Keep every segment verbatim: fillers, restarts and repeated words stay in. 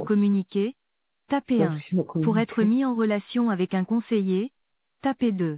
communiquer, tapez un. Merci de Pour être communiquer. mis en relation avec un conseiller, tapez deux.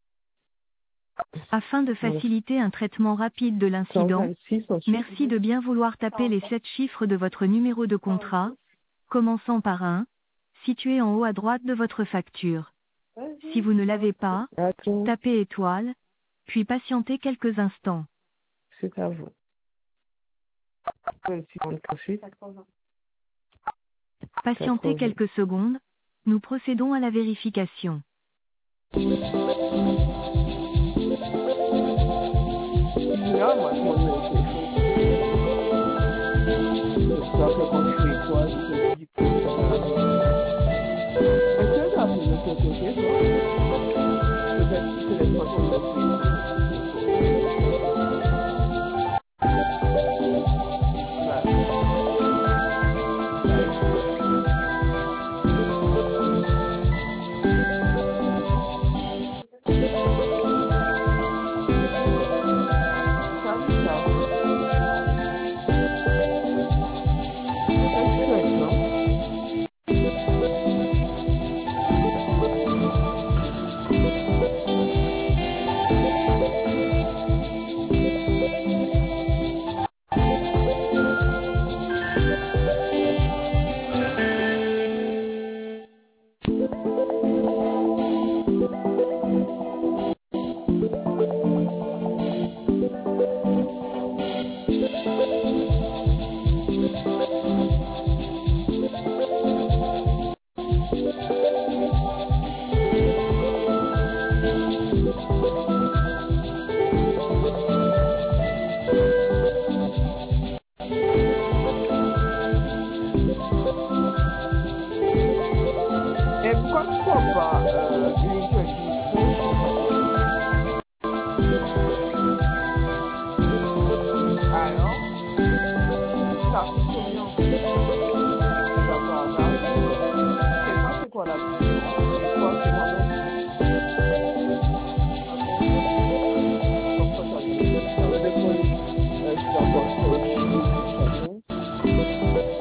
Afin de Voilà. faciliter un traitement rapide de l'incident, cent vingt-six ensuite. merci de bien vouloir taper les sept chiffres de votre numéro de contrat, commençant par un, situé en haut à droite de votre facture. Si vous ne l'avez pas, Attends, tapez étoile, puis patientez quelques instants. c'est à vous. vingt-six ensuite. Patientez quatre-vingts. quelques secondes, nous procédons à la vérification. Là, moi, je m'en ai fait chaud. Après, quand je fais quoi, je te dis que ça va arriver. Est-ce que tu as fait de ton côté, toi? Peut-être que c'est les fois qu'on a fait. Et pourquoi tu ne prends pas euh, une alors, ça coûte combien? D'accord, regarde. C'est ça, c'est quoi la différence? C'est quoi, c'est quoi l'autre? Comme ça, ça veut dire ça veut dire que euh, je dois porter au-dessus de tout ça.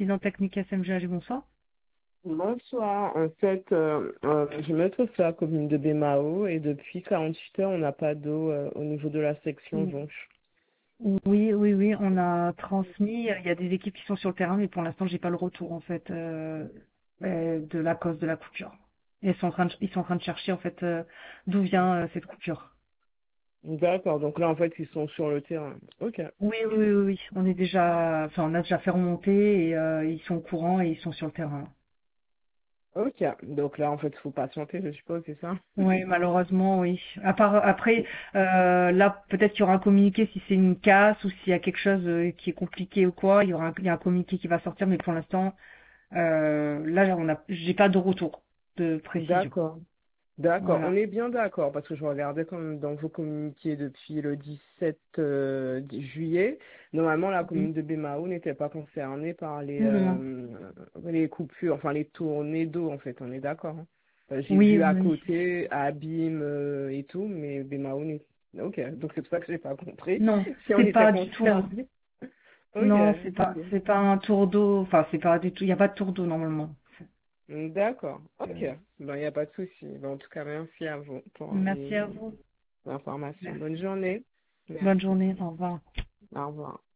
incident technique S M G A G, bonsoir. Bonsoir. En fait, euh, euh, je me trouve sur la commune de Bémao et depuis quarante-huit heures, on n'a pas d'eau euh, au niveau de la section Vonche. Oui, oui, oui, on a transmis. Il y a des équipes qui sont sur le terrain, mais pour l'instant, j'ai pas le retour en fait euh, euh, de la cause de la coupure. Et ils sont en train de, ils sont en train de chercher en fait euh, d'où vient euh, cette coupure. D'accord, donc là, en fait, ils sont sur le terrain. Ok. Oui, oui, oui, oui. On est déjà, enfin, on a déjà fait remonter et euh, ils sont au courant et ils sont sur le terrain. Ok, donc là, en fait, il faut patienter, je suppose, c'est ça? Oui, malheureusement, oui. À part, après, euh, là, peut-être qu'il y aura un communiqué si c'est une casse ou s'il y a quelque chose euh, qui est compliqué ou quoi. Il y aura un, il y a un communiqué qui va sortir, mais pour l'instant, euh, là, on a, j'ai pas de retour de précision. D'accord. D'accord, on Voilà. est bien d'accord, parce que je regardais comme dans vos communiqués depuis le dix-sept euh, juillet. Normalement, la Mhm. commune de Bémao n'était pas concernée par les, Non. euh, les coupures, enfin les tournées d'eau, en fait, on est d'accord. Hein. Euh, J'ai Oui, vu à oui. côté, à Abîme euh, et tout, mais Bémao n'est... Ok, donc c'est pour ça que j'ai pas compris Non, si on c'est était pas du tout. concerné. Ok, Non, c'est pas, ok. c'est pas un tour d'eau. Enfin, c'est pas du tout. Il y a pas de tour d'eau normalement. D'accord, ok. Euh, Ben, il n'y a pas de souci. Ben, en tout cas, merci à vous pour Merci à les vous. informations. Merci. Bonne journée. Bonne Merci. journée. Au revoir. Au revoir.